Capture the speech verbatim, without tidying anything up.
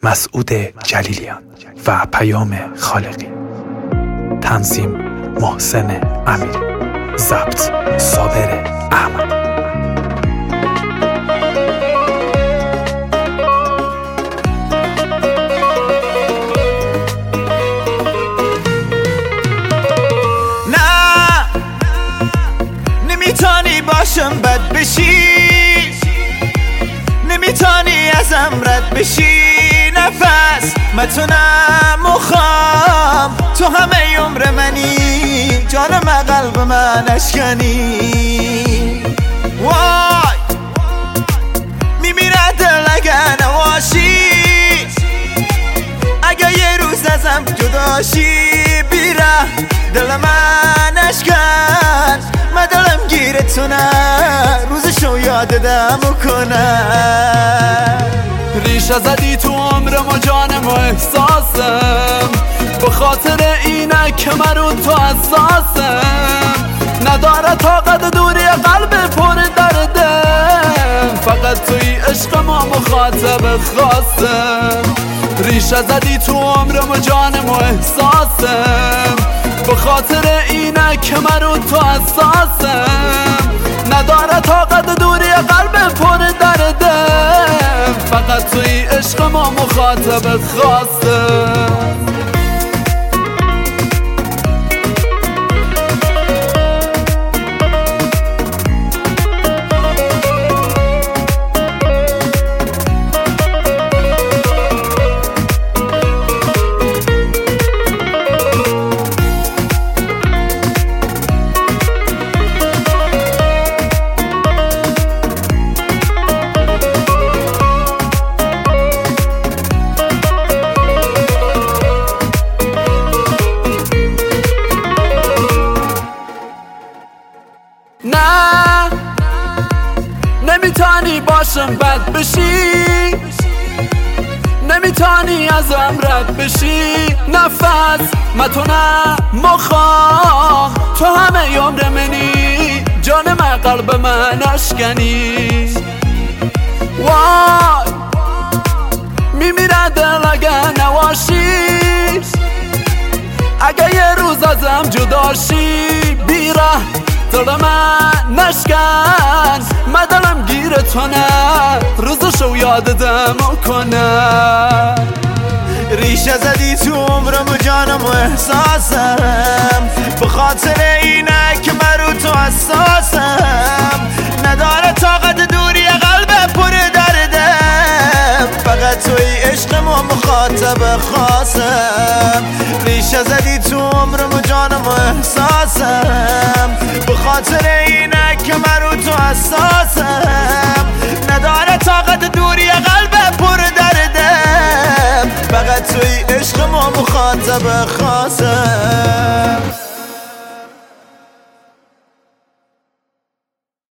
مسعود جلیلیان و پیام خالقی. تنظیم محسن امیری. ضبط صابر احمد. نه نمیتونی باشم بد بشی، نمیتونی ازم رد بشی. نفس متونم مخوام تو همه عمر منی، جانم قلب من اشکنی. وای میمیره دل اگه نواشی، اگه یه روز ازم جداشی. بیره دل من اشکن، من دلم گیرتونه روزشو یادم کنه. ریشه زدی تو عمرم و جانم و احساسم، به خاطر اینه که من رو تو حساسم. نداره طاقت دوری قلب پر دردم، فقط توی عشق ما مخاطب خاصم. ریشه زدی تو عمرم و جانم و احساسم، به خاطر اینه که من رو تو حساسم. نداره طاقت دوری قلب پر دردم، فقط توی عشق ما مخاطب خاصم. نه نمیتونی باشم بد بشی، نمیتونی ازم رد بشی. نفس متونم مخوام تو همه عمر منی، جان من قلب من اشکنی. وای میمیره دل اگه نواشی، اگه یه روز ازم جداشی. بیره دل من نشکن، من دلم گیرتونه روزشو یادم کنه. ریشه زدی تو عمرم و جانم و احساسم، به خاطر اینه که من رو تو حساسم. نداره طاقت دوری قلب پر دردم، فقط توی عشق ما مخاطب خاصم. ریشه زدی تو عمرم و جانم و احساسم، به خاطر اینه که من رو تو حساسم. نداره طاقت دوری قلب پر دردم، فقط توی عشق ما مخاطب خاصم.